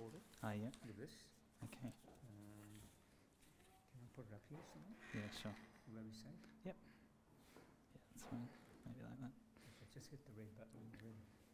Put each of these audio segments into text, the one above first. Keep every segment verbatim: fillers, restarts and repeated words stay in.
recorded. Oh, yeah. With this. Okay. Um, can I put it up here somewhere? Yeah, sure. Where we say? Yeah, that's fine. Maybe like that. Okay, just hit the red button. Red.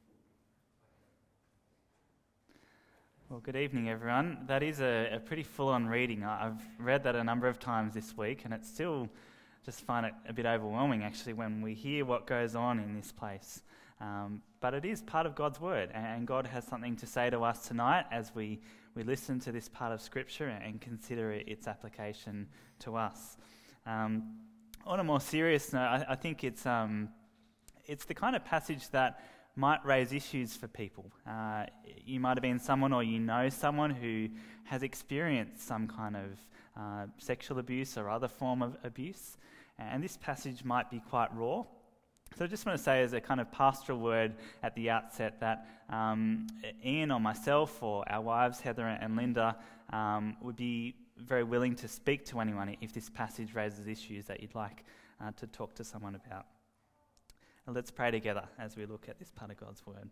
Well, good evening, everyone. That is a, a pretty full-on reading. I- I've read that a number of times this week, and it's still just find it a bit overwhelming, actually, when we hear what goes on in this place. Um, but it is part of God's Word, and God has something to say to us tonight as we, we listen to this part of Scripture and consider its application to us. Um, on a more serious note, I, I think it's um, it's the kind of passage that might raise issues for people. Uh, you might have been someone, or you know someone who has experienced some kind of uh, sexual abuse or other form of abuse, and this passage might be quite raw. So I just want to say as a kind of pastoral word at the outset that um, Ian or myself or our wives, Heather and Linda, um, would be very willing to speak to anyone if this passage raises issues that you'd like uh, to talk to someone about. And let's pray together as we look at this part of God's Word.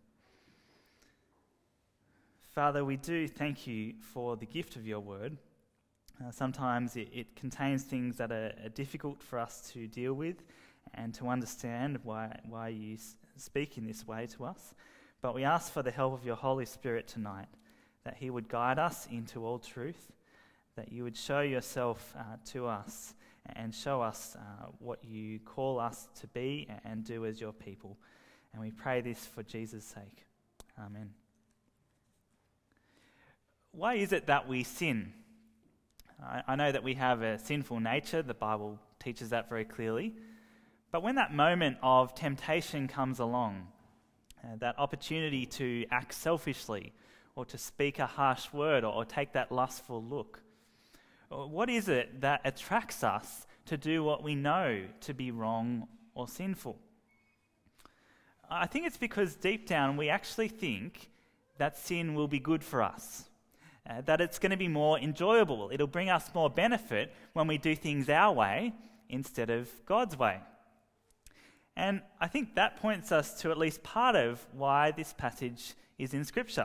Father, we do thank you for the gift of your Word. Uh, sometimes it, it contains things that are, are difficult for us to deal with and to understand why, why you s- speak in this way to us. But we ask for the help of your Holy Spirit tonight, that he would guide us into all truth, that you would show yourself uh, to us and show us uh, what you call us to be and do as your people. And we pray this for Jesus' sake. Amen. Why is it that we sin? I, I know that we have a sinful nature. The Bible teaches that very clearly. But when that moment of temptation comes along, uh, that opportunity to act selfishly or to speak a harsh word or, or take that lustful look, what is it that attracts us to do what we know to be wrong or sinful? I think it's because deep down we actually think that sin will be good for us, uh, that it's going to be more enjoyable. It'll bring us more benefit when we do things our way instead of God's way. And I think that points us to at least part of why this passage is in Scripture.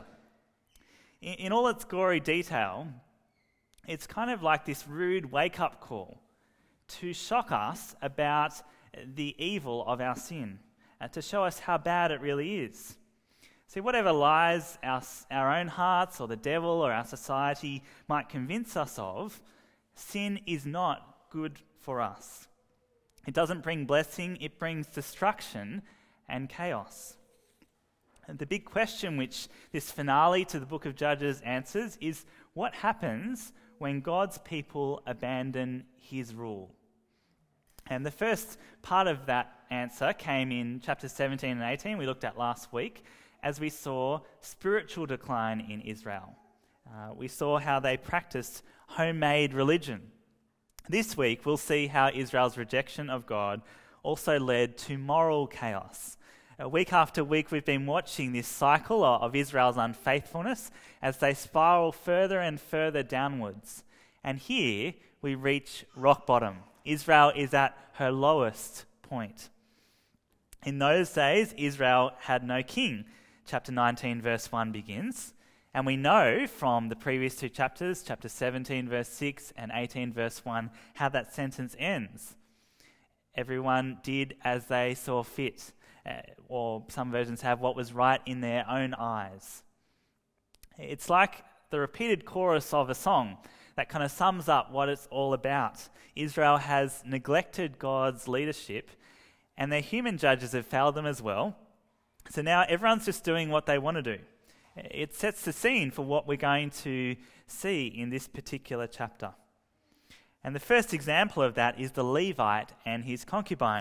In, in all its gory detail, it's kind of like this rude wake-up call to shock us about the evil of our sin, and to show us how bad it really is. See, whatever lies our, our own hearts or the devil or our society might convince us of, sin is not good for us. It doesn't bring blessing, it brings destruction and chaos. And the big question which this finale to the book of Judges answers is, what happens when God's people abandon his rule? And the first part of that answer came in chapters seventeen and eighteen, we looked at last week, as we saw spiritual decline in Israel. Uh, we saw how they practiced homemade religion. This week, we'll see how Israel's rejection of God also led to moral chaos. Uh, week after week, we've been watching this cycle of, of Israel's unfaithfulness as they spiral further and further downwards. And here, we reach rock bottom. Israel is at her lowest point. In those days, Israel had no king. Chapter nineteen, verse one begins. And we know from the previous two chapters, chapter seventeen, verse six, and eighteen, verse one, how that sentence ends. Everyone did as they saw fit, uh, or some versions have what was right in their own eyes. It's like the repeated chorus of a song that kind of sums up what it's all about. Israel has neglected God's leadership, and their human judges have failed them as well. So now everyone's just doing what they want to do. It sets the scene for what we're going to see in this particular chapter. And the first example of that is the Levite and his concubine.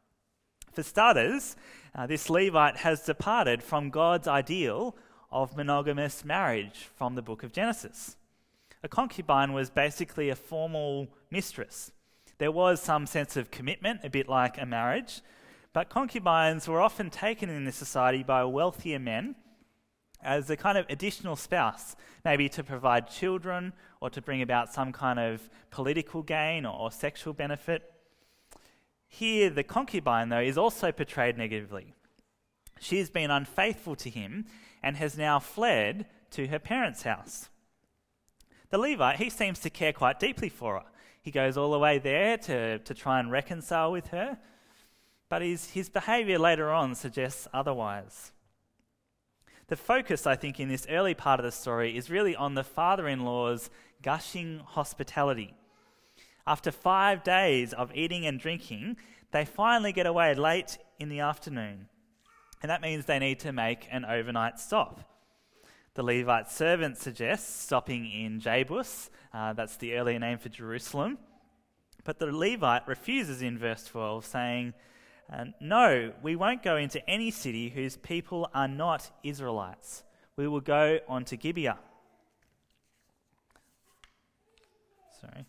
For starters, uh, this Levite has departed from God's ideal of monogamous marriage from the book of Genesis. A concubine was basically a formal mistress. There was some sense of commitment, a bit like a marriage, but concubines were often taken in this society by wealthier men as a kind of additional spouse, maybe to provide children or to bring about some kind of political gain or, or sexual benefit. Here, the concubine, though, is also portrayed negatively. She has been unfaithful to him and has now fled to her parents' house. The Levite, he seems to care quite deeply for her. He goes all the way there to, to try and reconcile with her, but his, his behaviour later on suggests otherwise. The focus, I think, in this early part of the story is really on the father-in-law's gushing hospitality. After five days of eating and drinking, they finally get away late in the afternoon. And that means they need to make an overnight stop. The Levite servant suggests stopping in Jebus, uh, that's the earlier name for Jerusalem. But the Levite refuses in verse twelve, saying, "No, we won't go into any city whose people are not Israelites. We will go on to Gibeah." Sorry.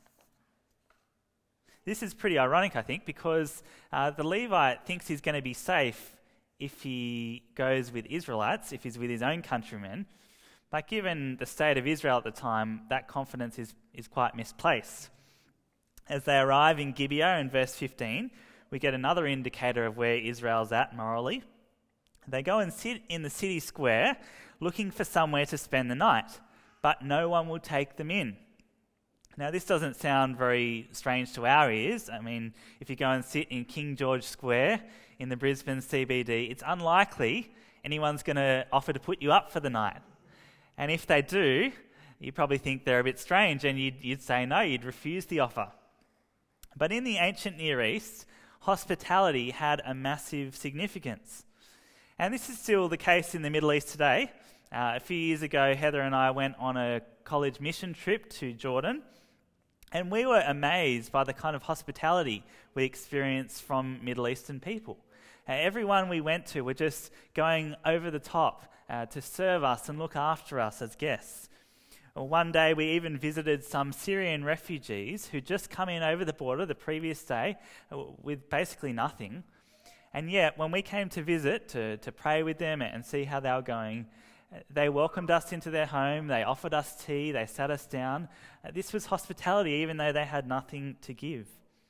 This is pretty ironic, I think, because uh, the Levite thinks he's going to be safe if he goes with Israelites, if he's with his own countrymen. But given the state of Israel at the time, that confidence is, is quite misplaced. As they arrive in Gibeah in verse fifteen, we get another indicator of where Israel's at morally. They go and sit in the city square looking for somewhere to spend the night, but no one will take them in. Now, this doesn't sound very strange to our ears. I mean, if you go and sit in King George Square in the Brisbane C B D, it's unlikely anyone's going to offer to put you up for the night. And if they do, you probably think they're a bit strange and you'd, you'd say no, you'd refuse the offer. But in the ancient Near East, hospitality had a massive significance. And this is still the case in the Middle East today. Uh, a few years ago, Heather and I went on a college mission trip to Jordan, and we were amazed by the kind of hospitality we experienced from Middle Eastern people. Uh, everyone we went to were just going over the top uh, to serve us and look after us as guests. Well, one day we even visited some Syrian refugees who'd just come in over the border the previous day uh, with basically nothing. And yet, when we came to visit, to, to pray with them and see how they were going, they welcomed us into their home, they offered us tea, they sat us down. Uh, this was hospitality, even though they had nothing to give.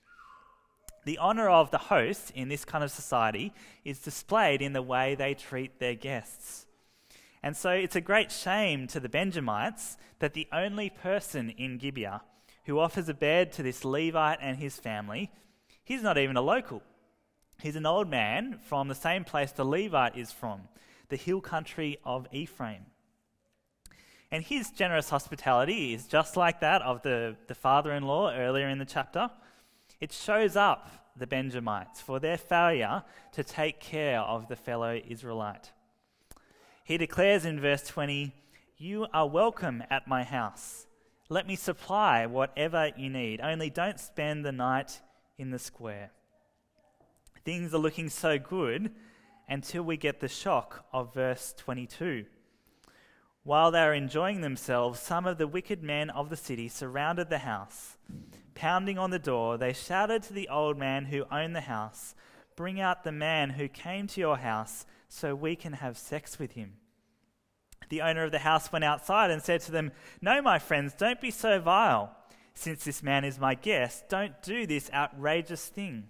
The honour of the host in this kind of society is displayed in the way they treat their guests. And so it's a great shame to the Benjamites that the only person in Gibeah who offers a bed to this Levite and his family, he's not even a local. He's an old man from the same place the Levite is from, the hill country of Ephraim. And his generous hospitality is just like that of the, the father-in-law earlier in the chapter. It shows up the Benjamites for their failure to take care of the fellow Israelite. He declares in verse twenty, "You are welcome at my house. Let me supply whatever you need. Only don't spend the night in the square." Things are looking so good until we get the shock of verse twenty-two. While they are enjoying themselves, some of the wicked men of the city surrounded the house. Pounding on the door, they shouted to the old man who owned the house, "Bring out the man who came to your house so we can have sex with him." The owner of the house went outside and said to them, "No, my friends, don't be so vile. Since this man is my guest, don't do this outrageous thing."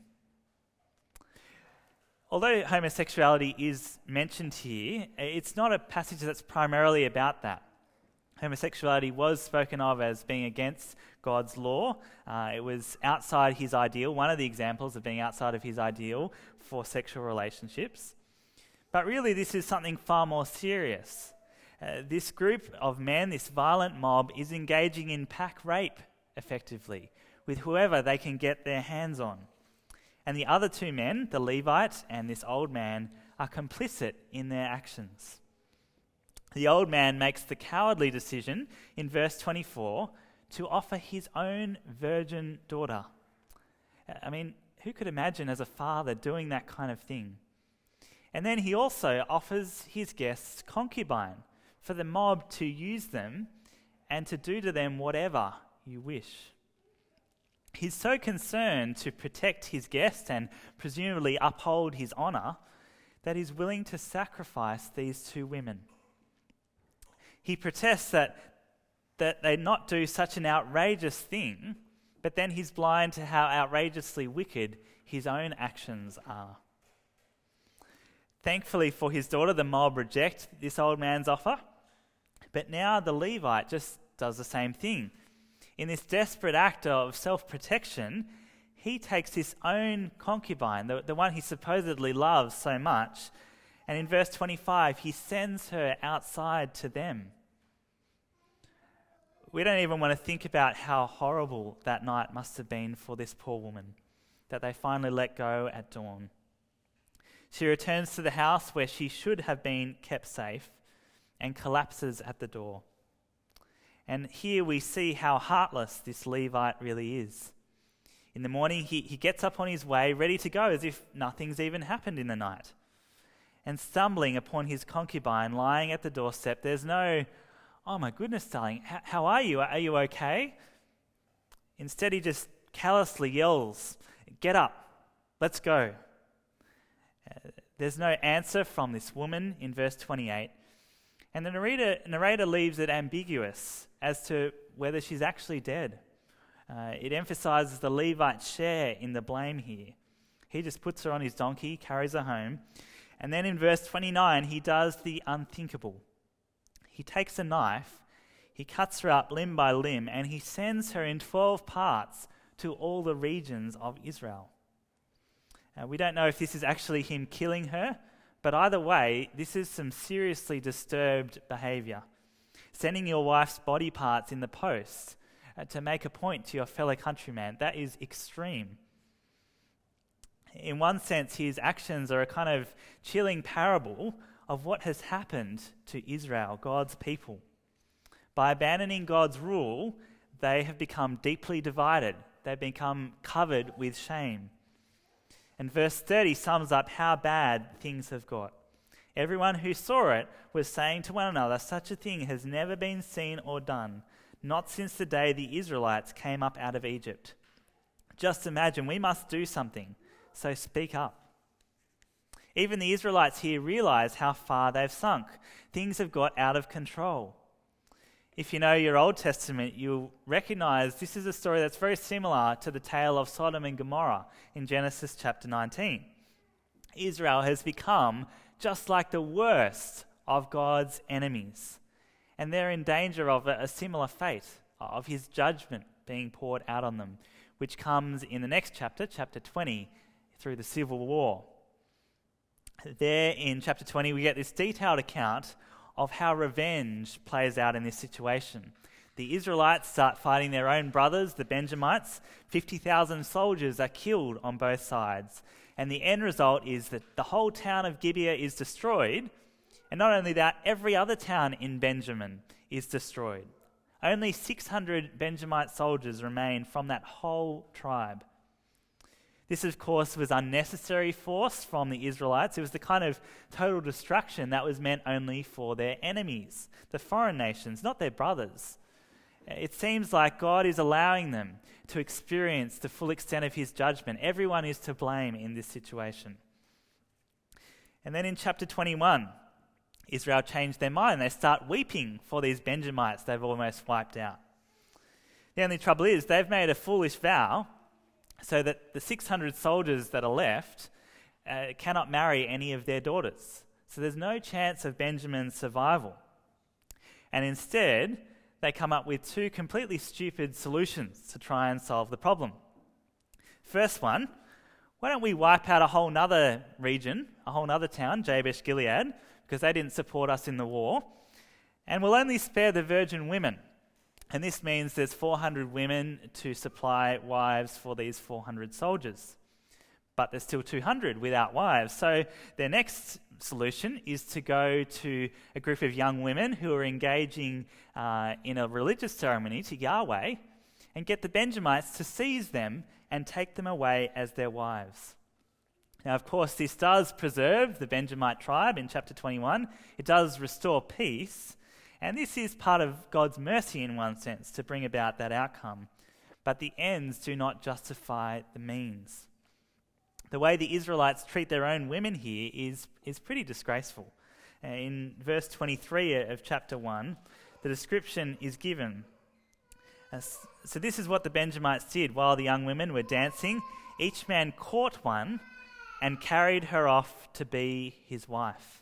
Although homosexuality is mentioned here, it's not a passage that's primarily about that. Homosexuality was spoken of as being against God's law. Uh, it was outside his ideal, one of the examples of being outside of his ideal for sexual relationships. But really, this is something far more serious. Uh, this group of men, this violent mob, is engaging in pack rape, effectively, with whoever they can get their hands on. And the other two men, the Levite and this old man, are complicit in their actions. The old man makes the cowardly decision in verse twenty-four to offer his own virgin daughter. I mean, who could imagine as a father doing that kind of thing? And then he also offers his guests concubine for the mob to use them and to do to them whatever you wish. He's so concerned to protect his guest and presumably uphold his honour that he's willing to sacrifice these two women. He protests that, that they not do such an outrageous thing, but then he's blind to how outrageously wicked his own actions are. Thankfully for his daughter, the mob reject this old man's offer. But now the Levite just does the same thing. In this desperate act of self-protection, he takes his own concubine, the, the one he supposedly loves so much, and in verse twenty-five, he sends her outside to them. We don't even want to think about how horrible that night must have been for this poor woman, that they finally let go at dawn. She returns to the house where she should have been kept safe and collapses at the door. And here we see how heartless this Levite really is. In the morning, he, he gets up on his way, ready to go, as if nothing's even happened in the night. And stumbling upon his concubine lying at the doorstep, there's no, "Oh my goodness, darling, how, how are you? Are you okay?" Instead, he just callously yells, "Get up, let's go." Uh, there's no answer from this woman in verse twenty-eight. And the narrator, narrator leaves it ambiguous as to whether she's actually dead. Uh, it emphasizes the Levite's share in the blame here. He just puts her on his donkey, carries her home, and then in verse twenty-nine, he does the unthinkable. He takes a knife, he cuts her up limb by limb, and he sends her in twelve parts to all the regions of Israel. Uh, we don't know if this is actually him killing her, but either way, this is some seriously disturbed behavior. Sending your wife's body parts in the post uh, to make a point to your fellow countryman, that is extreme. In one sense, his actions are a kind of chilling parable of what has happened to Israel, God's people. By abandoning God's rule, they have become deeply divided. They've become covered with shame. And verse thirty sums up how bad things have got. Everyone who saw it was saying to one another, "Such a thing has never been seen or done, not since the day the Israelites came up out of Egypt." Just imagine, we must do something, so speak up. Even the Israelites here realize how far they've sunk. Things have got out of control. If you know your Old Testament, you'll recognize this is a story that's very similar to the tale of Sodom and Gomorrah in Genesis chapter nineteen. Israel has become just like the worst of God's enemies, and they're in danger of a, a similar fate, of his judgment being poured out on them, which comes in the next chapter, chapter twenty, through the civil war. There in chapter twenty, we get this detailed account of how revenge plays out in this situation. The Israelites start fighting their own brothers, the Benjamites. fifty thousand soldiers are killed on both sides. And the end result is that the whole town of Gibeah is destroyed. And not only that, every other town in Benjamin is destroyed. Only six hundred Benjamite soldiers remain from that whole tribe. This, of course, was unnecessary force from the Israelites. It was the kind of total destruction that was meant only for their enemies, the foreign nations, not their brothers. It seems like God is allowing them to experience the full extent of his judgment. Everyone is to blame in this situation. And then in chapter twenty-one, Israel changed their mind. They start weeping for these Benjamites they've almost wiped out. The only trouble is they've made a foolish vow so that the six hundred soldiers that are left uh, cannot marry any of their daughters. So there's no chance of Benjamin's survival. And instead, they come up with two completely stupid solutions to try and solve the problem. First one, why don't we wipe out a whole nother region, a whole nother town, Jabesh Gilead, because they didn't support us in the war, and we'll only spare the virgin women. And this means there's four hundred women to supply wives for these four hundred soldiers. But there's still two hundred without wives. So their next solution is to go to a group of young women who are engaging uh, in a religious ceremony to Yahweh and get the Benjamites to seize them and take them away as their wives. Now, of course, this does preserve the Benjamite tribe in chapter twenty-one. It does restore peace. And this is part of God's mercy in one sense to bring about that outcome. But the ends do not justify the means. The way the Israelites treat their own women here is, is pretty disgraceful. Uh, in verse twenty-three of chapter one, the description is given. Uh, so this is what the Benjamites did while the young women were dancing. Each man caught one and carried her off to be his wife.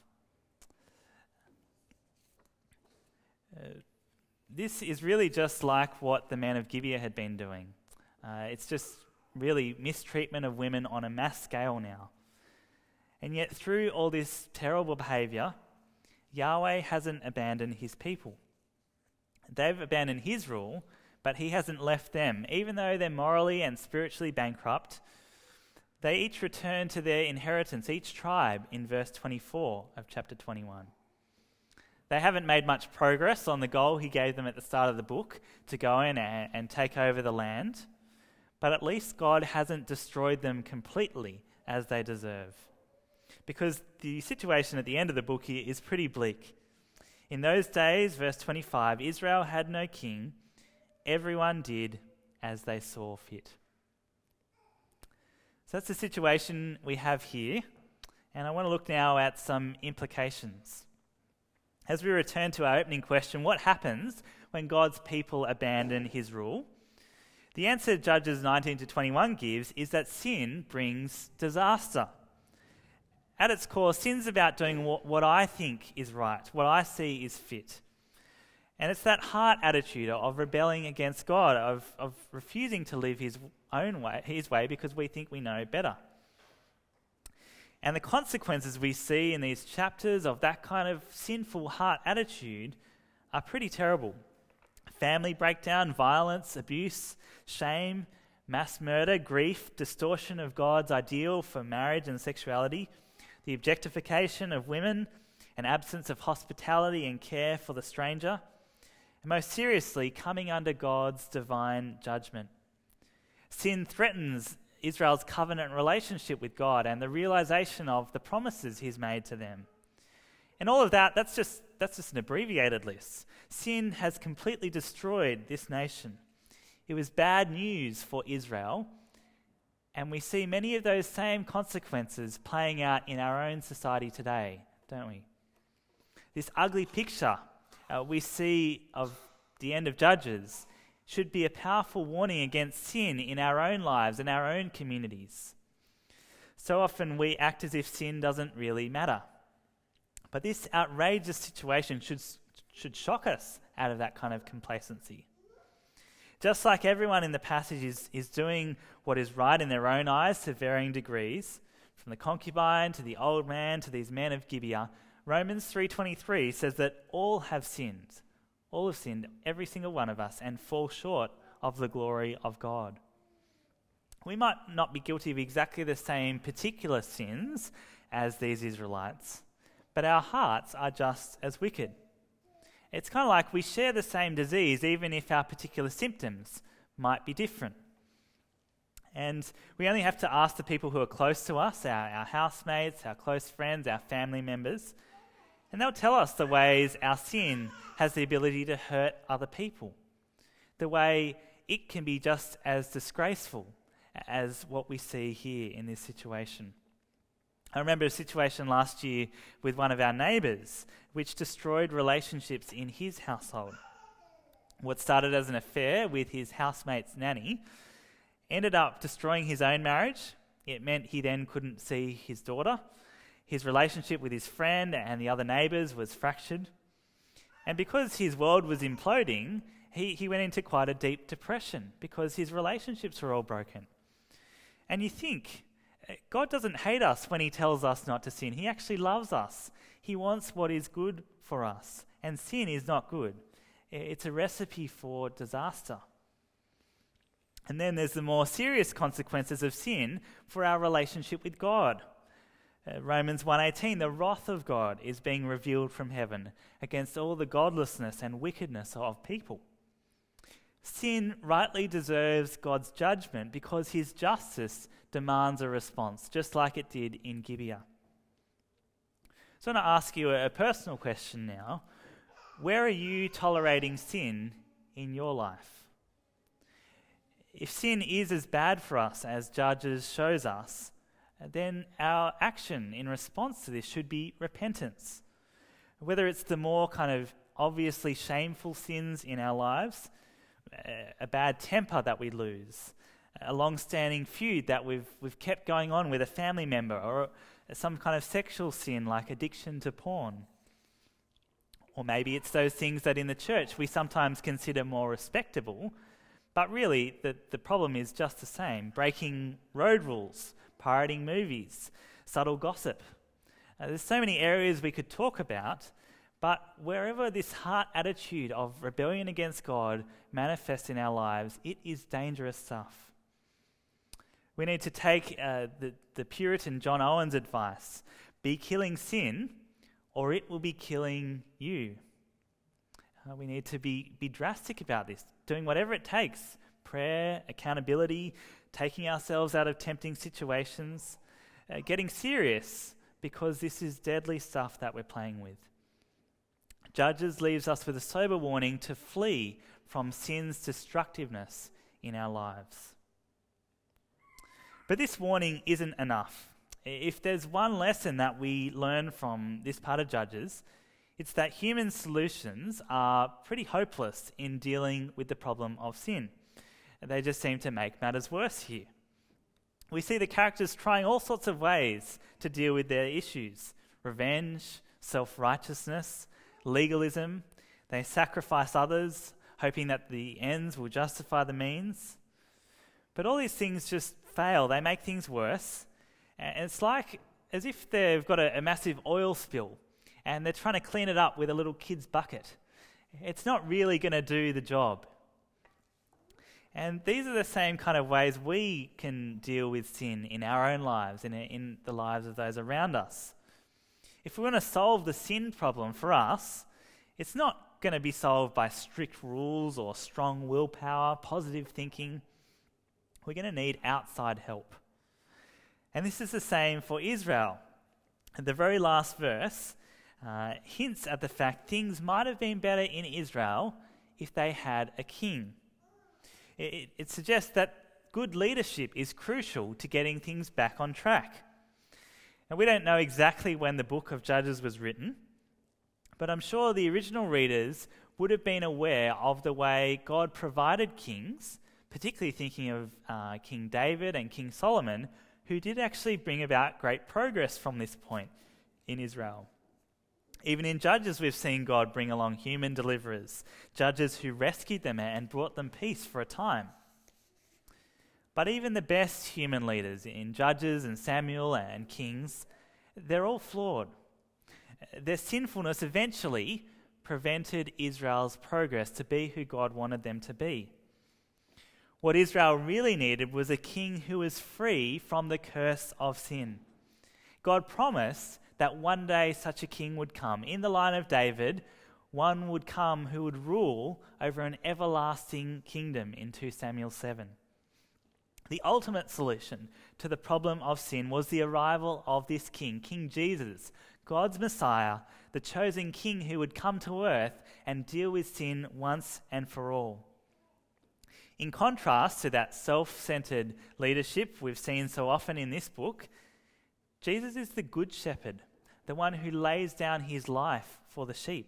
Uh, this is really just like what the men of Gibeah had been doing. Uh, it's just really mistreatment of women on a mass scale now. And yet through all this terrible behaviour, Yahweh hasn't abandoned his people. They've abandoned his rule, but he hasn't left them. Even though they're morally and spiritually bankrupt, they each return to their inheritance, each tribe, in verse twenty-four of chapter twenty-one. They haven't made much progress on the goal he gave them at the start of the book, to go in and, and take over the land, but at least God hasn't destroyed them completely as they deserve. Because the situation at the end of the book here is pretty bleak. In those days, verse twenty-five, Israel had no king. Everyone did as they saw fit. So that's the situation we have here. And I want to look now at some implications. As we return to our opening question, what happens when God's people abandon his rule? The answer Judges nineteen to twenty-one gives is that sin brings disaster. At its core, sin's about doing what, what I think is right, what I see is fit. And it's that heart attitude of rebelling against God, of, of refusing to live his own way, his way because we think we know better. And the consequences we see in these chapters of that kind of sinful heart attitude are pretty terrible. Family breakdown, violence, abuse, shame, mass murder, grief, distortion of God's ideal for marriage and sexuality, the objectification of women, an absence of hospitality and care for the stranger, and most seriously, coming under God's divine judgment. Sin threatens Israel's covenant relationship with God and the realization of the promises he's made to them. And all of that, that's just that's just an abbreviated list. Sin has completely destroyed this nation. It was bad news for Israel, and we see many of those same consequences playing out in our own society today, don't we? This ugly picture uh, we see of the end of Judges should be a powerful warning against sin in our own lives and our own communities. So often we act as if sin doesn't really matter. But this outrageous situation should, should shock us out of that kind of complacency. Just like everyone in the passage is, is doing what is right in their own eyes to varying degrees, from the concubine to the old man to these men of Gibeah, Romans three twenty-three says that all have sinned. All have sinned, every single one of us, and fall short of the glory of God. We might not be guilty of exactly the same particular sins as these Israelites, but our hearts are just as wicked. It's kind of like we share the same disease, even if our particular symptoms might be different. And we only have to ask the people who are close to us, our, our housemates, our close friends, our family members, and they'll tell us the ways our sin has the ability to hurt other people, the way it can be just as disgraceful as what we see here in this situation. I remember a situation last year with one of our neighbours which destroyed relationships in his household. What started as an affair with his housemate's nanny ended up destroying his own marriage. It meant he then couldn't see his daughter. His relationship with his friend and the other neighbours was fractured. And because his world was imploding, he, he went into quite a deep depression because his relationships were all broken. And you think, God doesn't hate us when he tells us not to sin. He actually loves us. He wants what is good for us. And sin is not good. It's a recipe for disaster. And then there's the more serious consequences of sin for our relationship with God. Uh, Romans one eighteen, the wrath of God is being revealed from heaven against all the godlessness and wickedness of people. Sin rightly deserves God's judgment because his justice demands a response, just like it did in Gibeah. So I want to ask you a personal question now. Where are you tolerating sin in your life? If sin is as bad for us as Judges shows us, then our action in response to this should be repentance. Whether it's the more kind of obviously shameful sins in our lives, a bad temper that we lose, a long-standing feud that we've we've kept going on with a family member, or some kind of sexual sin like addiction to porn. Or maybe it's those things that in the church we sometimes consider more respectable, but really the, the problem is just the same: breaking road rules, pirating movies, subtle gossip. Uh, there's so many areas we could talk about, but wherever this heart attitude of rebellion against God manifests in our lives, it is dangerous stuff. We need to take uh, the, the Puritan John Owen's advice: be killing sin, or it will be killing you. Uh, we need to be, be drastic about this, doing whatever it takes: prayer, accountability, taking ourselves out of tempting situations, uh, getting serious, because this is deadly stuff that we're playing with. Judges leaves us with a sober warning to flee from sin's destructiveness in our lives. But this warning isn't enough. If there's one lesson that we learn from this part of Judges, it's that human solutions are pretty hopeless in dealing with the problem of sin. They just seem to make matters worse here. We see the characters trying all sorts of ways to deal with their issues: revenge, self-righteousness, legalism. They sacrifice others, hoping that the ends will justify the means. But all these things just fail. They make things worse. And it's like as if they've got a, a massive oil spill and they're trying to clean it up with a little kid's bucket. It's not really going to do the job. And these are the same kind of ways we can deal with sin in our own lives, in, in the lives of those around us. If we want to solve the sin problem for us, it's not going to be solved by strict rules or strong willpower, positive thinking. We're going to need outside help. And this is the same for Israel. The very last verse uh, hints at the fact things might have been better in Israel if they had a king. It, it suggests that good leadership is crucial to getting things back on track. And we don't know exactly when the book of Judges was written, but I'm sure the original readers would have been aware of the way God provided kings, particularly thinking of uh, King David and King Solomon, who did actually bring about great progress from this point in Israel. Even in Judges, we've seen God bring along human deliverers, judges who rescued them and brought them peace for a time. But even the best human leaders in Judges and Samuel and Kings, they're all flawed. Their sinfulness eventually prevented Israel's progress to be who God wanted them to be. What Israel really needed was a king who was free from the curse of sin. God promised that one day such a king would come. In the line of David, one would come who would rule over an everlasting kingdom in Second Samuel seven. The ultimate solution to the problem of sin was the arrival of this king, King Jesus, God's Messiah, the chosen king who would come to earth and deal with sin once and for all. In contrast to that self-centered leadership we've seen so often in this book, Jesus is the good shepherd, the one who lays down his life for the sheep.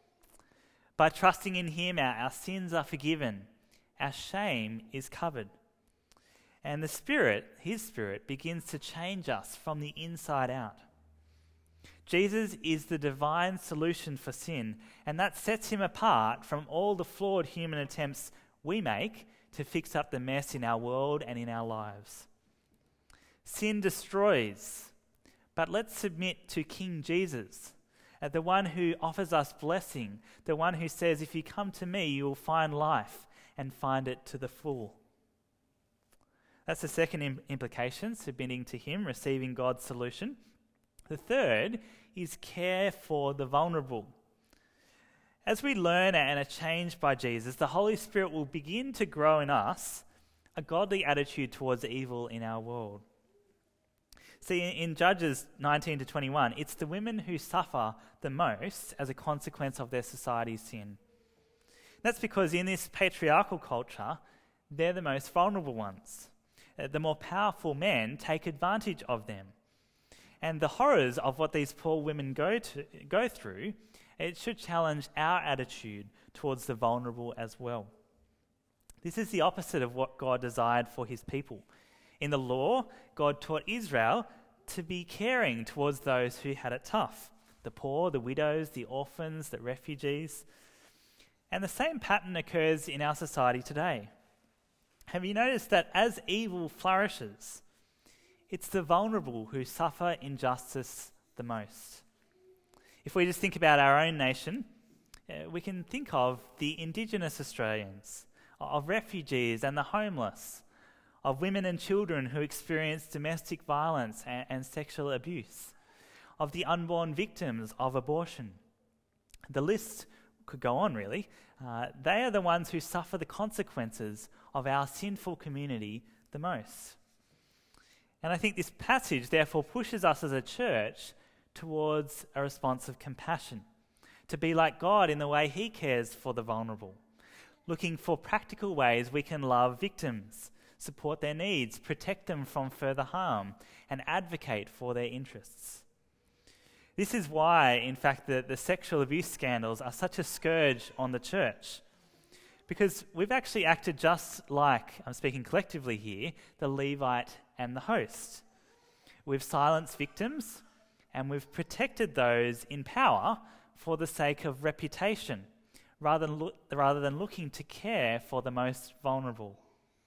By trusting in him, our, our sins are forgiven, our shame is covered. And the Spirit, his Spirit, begins to change us from the inside out. Jesus is the divine solution for sin, and that sets him apart from all the flawed human attempts we make to fix up the mess in our world and in our lives. Sin destroys, but let's submit to King Jesus, uh, the one who offers us blessing, the one who says, if you come to me, you will find life and find it to the full. That's the second im- implication, submitting to him, receiving God's solution. The third is care for the vulnerable. As we learn and are changed by Jesus, the Holy Spirit will begin to grow in us a godly attitude towards evil in our world. See, in Judges nineteen to twenty-one, it's the women who suffer the most as a consequence of their society's sin. That's because in this patriarchal culture, they're the most vulnerable ones. The more powerful men take advantage of them. And the horrors of what these poor women go to go through, it should challenge our attitude towards the vulnerable as well. This is the opposite of what God desired for his people. In the law, God taught Israel to be caring towards those who had it tough, the poor, the widows, the orphans, the refugees. And the same pattern occurs in our society today. Have you noticed that as evil flourishes, it's the vulnerable who suffer injustice the most? If we just think about our own nation, uh, we can think of the Indigenous Australians, of refugees and the homeless, of women and children who experience domestic violence and, and sexual abuse, of the unborn victims of abortion. The list could go on, really. Uh, they are the ones who suffer the consequences of our sinful community the most. And I think this passage therefore pushes us as a church towards a response of compassion, to be like God in the way he cares for the vulnerable, looking for practical ways we can love victims, support their needs, protect them from further harm, and advocate for their interests. This is why, in fact, the, the sexual abuse scandals are such a scourge on the church. Because we've actually acted just like, I'm speaking collectively here, the Levite and the host. We've silenced victims and we've protected those in power for the sake of reputation, rather than, lo- rather than looking to care for the most vulnerable.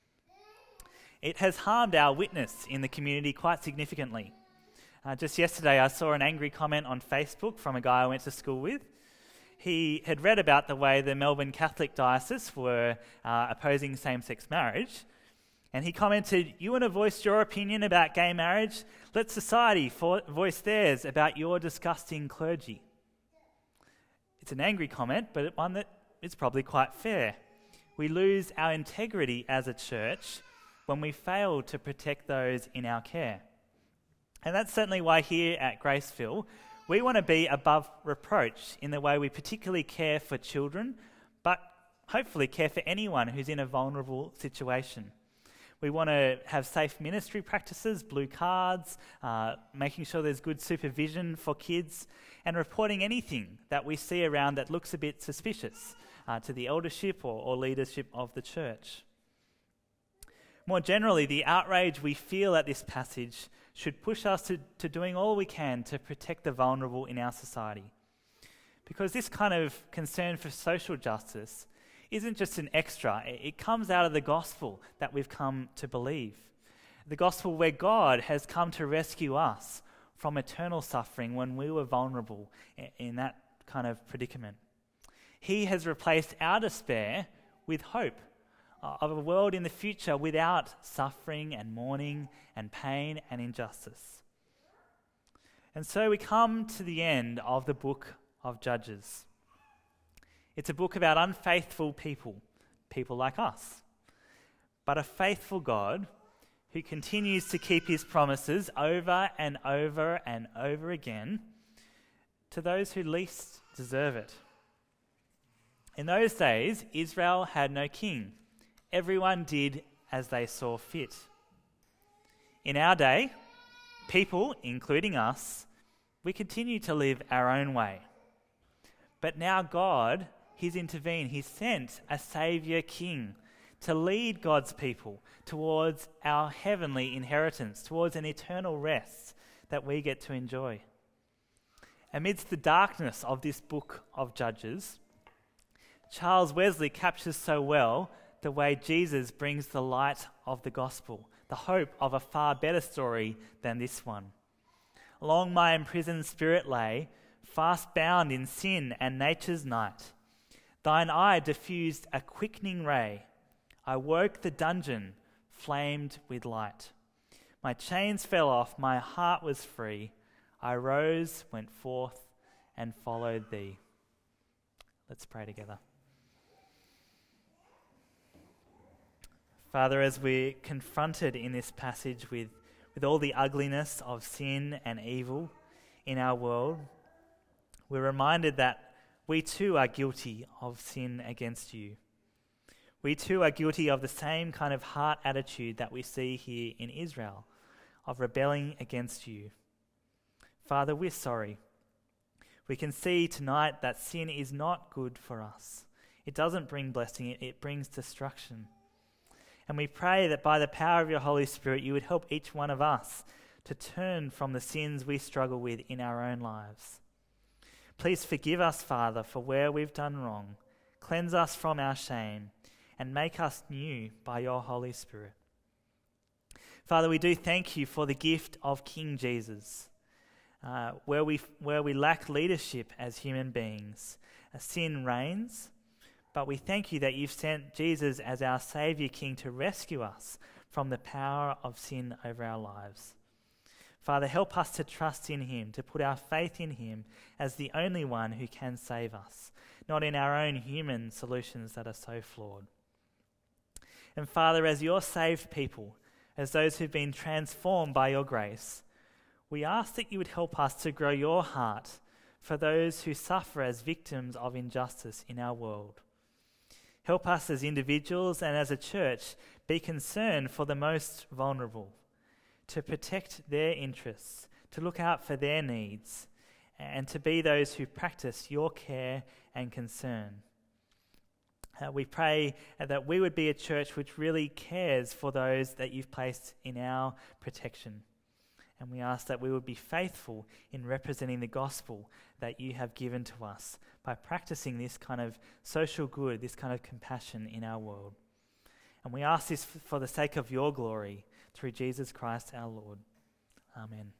It has harmed our witness in the community quite significantly. Uh, just yesterday I saw an angry comment on Facebook from a guy I went to school with. He had read about the way the Melbourne Catholic Diocese were uh, opposing same-sex marriage, and he commented, "You want to voice your opinion about gay marriage? Let society for- voice theirs about your disgusting clergy." It's an angry comment, but one that is probably quite fair. We lose our integrity as a church when we fail to protect those in our care. And that's certainly why here at Graceville, we want to be above reproach in the way we particularly care for children, but hopefully care for anyone who's in a vulnerable situation. We want to have safe ministry practices, blue cards, uh, making sure there's good supervision for kids, and reporting anything that we see around that looks a bit suspicious uh, to the eldership or, or leadership of the church. More generally, the outrage we feel at this passage should push us to, to doing all we can to protect the vulnerable in our society. Because this kind of concern for social justice isn't just an extra, it comes out of the gospel that we've come to believe. The gospel where God has come to rescue us from eternal suffering when we were vulnerable in that kind of predicament. He has replaced our despair with hope of a world in the future without suffering and mourning and pain and injustice. And so we come to the end of the book of Judges. It's a book about unfaithful people, people like us, but a faithful God who continues to keep his promises over and over and over again to those who least deserve it. In those days, Israel had no king. Everyone did as they saw fit. In our day, people, including us, we continue to live our own way. But now God, he's intervened. He's sent a Saviour King to lead God's people towards our heavenly inheritance, towards an eternal rest that we get to enjoy. Amidst the darkness of this book of Judges, Charles Wesley captures so well the way Jesus brings the light of the gospel, the hope of a far better story than this one. Long my imprisoned spirit lay, fast bound in sin and nature's night. Thine eye diffused a quickening ray. I woke the dungeon, flamed with light. My chains fell off, my heart was free. I rose, went forth, and followed thee. Let's pray together. Father, as we're confronted in this passage with, with all the ugliness of sin and evil in our world, we're reminded that we too are guilty of sin against you. We too are guilty of the same kind of heart attitude that we see here in Israel, of rebelling against you. Father, we're sorry. We can see tonight that sin is not good for us. It doesn't bring blessing, it, it brings destruction. And we pray that by the power of your Holy Spirit, you would help each one of us to turn from the sins we struggle with in our own lives. Please forgive us, Father, for where we've done wrong. Cleanse us from our shame and make us new by your Holy Spirit. Father, we do thank you for the gift of King Jesus. Uh, where we where we lack leadership as human beings, uh, sin reigns, but we thank you that you've sent Jesus as our Saviour King to rescue us from the power of sin over our lives. Father, help us to trust in him, to put our faith in him as the only one who can save us, not in our own human solutions that are so flawed. And Father, as your saved people, as those who've been transformed by your grace, we ask that you would help us to grow your heart for those who suffer as victims of injustice in our world. Help us as individuals and as a church be concerned for the most vulnerable, to protect their interests, to look out for their needs, and to be those who practice your care and concern. Uh, we pray that we would be a church which really cares for those that you've placed in our protection. And we ask that we would be faithful in representing the gospel that you have given to us by practicing this kind of social good, this kind of compassion in our world. And we ask this for the sake of your glory through Jesus Christ our Lord. Amen.